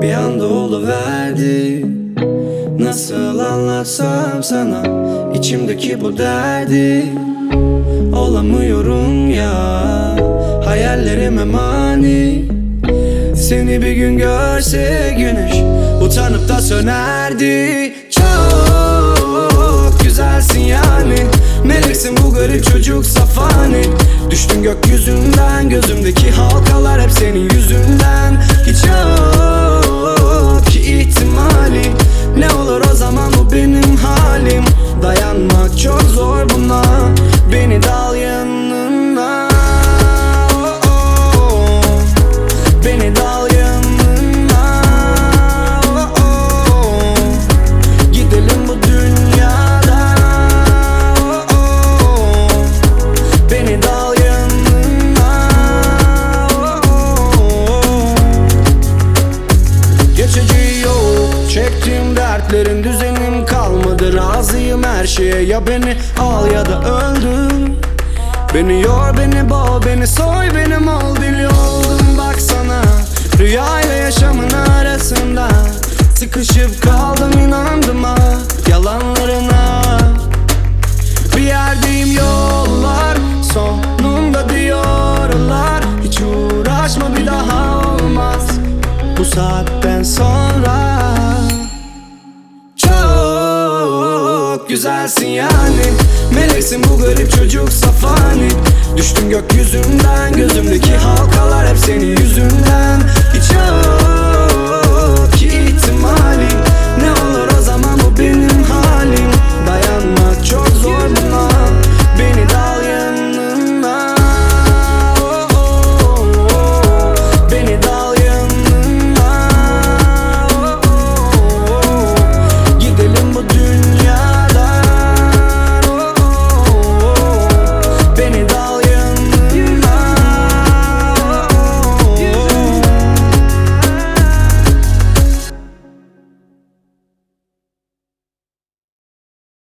bir anda oluverdi. Nasıl anlatsam sana içimdeki bu derdi? Olamıyorum ya, hayallerime mani. Seni bir gün görse güneş utanıp da sönerdi. Çok güzelsin yani, meleksin bu garip çocuk safani. Düştün gökyüzünden, gözümdeki halkalar hep senin yüzünden. Hiç yok ki ihtimali, ne olur o zaman bu benim halim. Dayanmak çok zor buna, beni de al yanına. Beni de al yanına. Gidelim bu dünyadan. Beni de al yanına. Geçici yok, çektiğim dertlerin düzenim kalmadı. Razıyım her şeye, ya beni al ya da öldür. Beni yor, beni boğ, beni soy, benim ol, deli oldum baksana. Rüyayla yaşamın arasında sıkışıp kaldım, inandım ha yalanlarına. Bir yerdeyim, yollar sonunda diyorlar. Hiç uğraşma, bir daha olmaz bu saatten sonra. Çok güzelsin yani, meleksin bu garip çocuk safani. Düştün gökyüzünden, gözümdeki halkalar hep senin yüzünden. Hiç yok